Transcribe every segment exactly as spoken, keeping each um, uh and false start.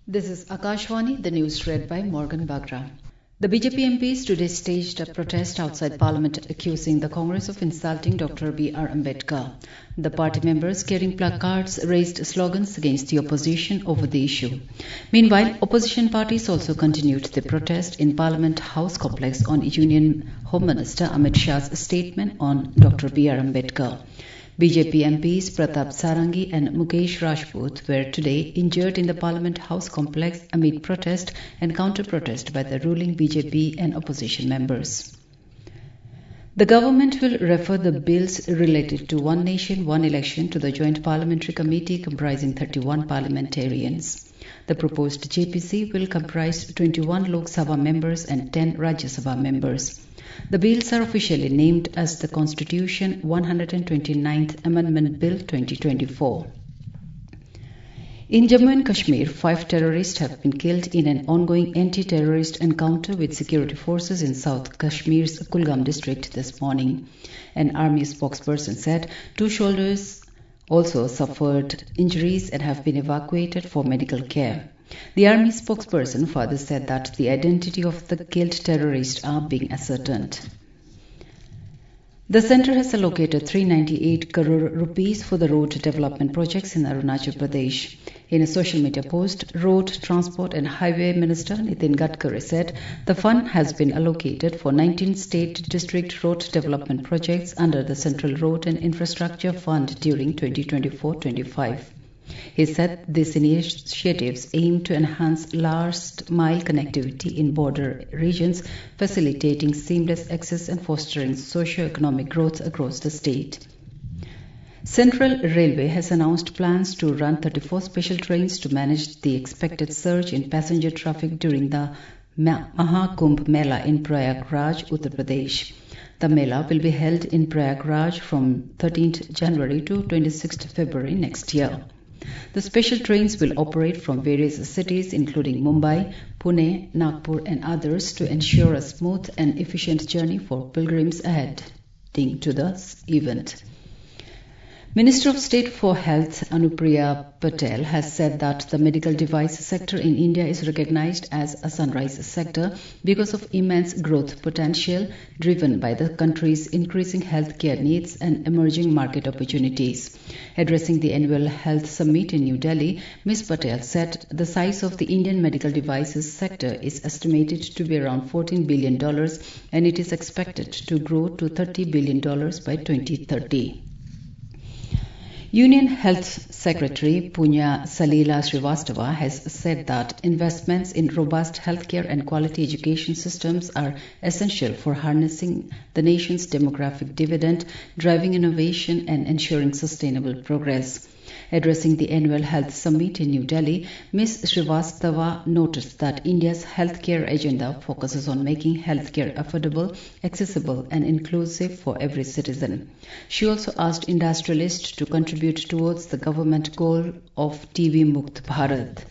This is Akashvani, the news read by Morgan Bagra. The B J P M Ps today staged a protest outside Parliament accusing the Congress of insulting Doctor B R Ambedkar. The party members carrying placards raised slogans against the opposition over the issue. Meanwhile, opposition parties also continued the protest in Parliament House complex on Union Home Minister Amit Shah's statement on Doctor B R Ambedkar. B J P M Ps Pratap Sarangi and Mukesh Rajput were today injured in the Parliament House complex amid protest and counter-protest by the ruling B J P and opposition members. The government will refer the bills related to One Nation, One Election to the Joint Parliamentary Committee comprising thirty-one parliamentarians. The proposed J P C will comprise twenty-one Lok Sabha members and ten Rajya Sabha members. The bills are officially named as the Constitution one hundred twenty-ninth Amendment Bill twenty twenty-four. In Jammu and Kashmir, five terrorists have been killed in an ongoing anti-terrorist encounter with security forces in South Kashmir's Kulgam district this morning. An army spokesperson said two soldiers also suffered injuries and have been evacuated for medical care. The army spokesperson further said that the identity of the killed terrorists are being ascertained. The centre has allocated three hundred ninety-eight crore rupees for the road development projects in Arunachal Pradesh. In a social media post, Road, Transport and Highway Minister Nitin Gadkari said the fund has been allocated for nineteen state district road development projects under the Central Road and Infrastructure Fund during twenty twenty-four twenty-five. He said these initiatives aim to enhance last-mile connectivity in border regions, facilitating seamless access and fostering socio-economic growth across the state. Central Railway has announced plans to run thirty-four special trains to manage the expected surge in passenger traffic during the Mahakumbh Mela in Prayagraj, Uttar Pradesh. The Mela will be held in Prayagraj from thirteenth January to twenty-sixth February next year. The special trains will operate from various cities including Mumbai, Pune, Nagpur and others to ensure a smooth and efficient journey for pilgrims heading to the event. Minister of State for Health Anupriya Patel has said that the medical device sector in India is recognized as a sunrise sector because of immense growth potential driven by the country's increasing healthcare needs and emerging market opportunities. Addressing the annual Health Summit in New Delhi, Miz Patel said the size of the Indian medical devices sector is estimated to be around fourteen billion dollars and it is expected to grow to thirty billion dollars by twenty thirty. Union Health Secretary Punya Salila Srivastava has said that investments in robust healthcare and quality education systems are essential for harnessing the nation's demographic dividend, driving innovation and ensuring sustainable progress. Addressing the annual Health Summit in New Delhi, Miz Srivastava noticed that India's healthcare agenda focuses on making healthcare affordable, accessible and inclusive for every citizen. She also asked industrialists to contribute towards the government goal of T B Mukt Bharat.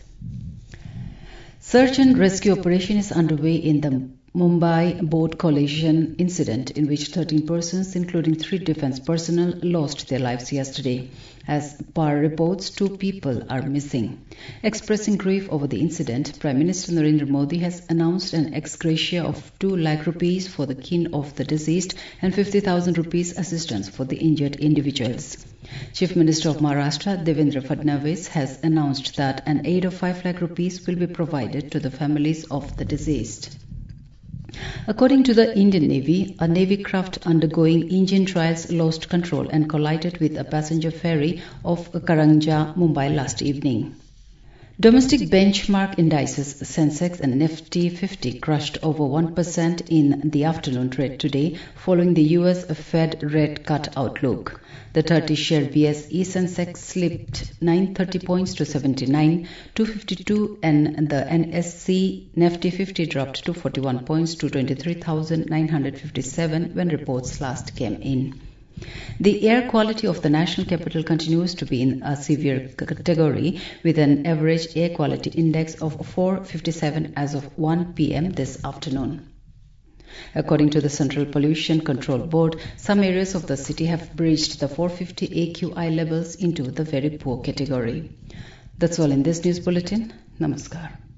Search and rescue operation is underway in the Mumbai boat collision incident in which thirteen persons, including three defense personnel, lost their lives yesterday. As per reports, two people are missing. Expressing grief over the incident, Prime Minister Narendra Modi has announced an ex gratia of two lakh rupees for the kin of the deceased and fifty thousand rupees assistance for the injured individuals. Chief Minister of Maharashtra Devendra Fadnavis has announced that an aid of five lakh rupees will be provided to the families of the deceased. According to the Indian Navy, a Navy craft undergoing engine trials lost control and collided with a passenger ferry off Karanja, Mumbai last evening. Domestic benchmark indices Sensex and Nifty fifty crashed over one percent in the afternoon trade today following the U S Fed rate cut outlook. The thirty share B S E Sensex slipped nine hundred thirty points to seventy-nine two fifty-two and the N S C Nifty fifty dropped to forty-one points to twenty-three thousand nine hundred fifty-seven when reports last came in. The air quality of the national capital continues to be in a severe category with an average air quality index of four fifty-seven as of one p m this afternoon. According to the Central Pollution Control Board, some areas of the city have breached the four fifty A Q I levels into the very poor category. That's all in this news bulletin. Namaskar.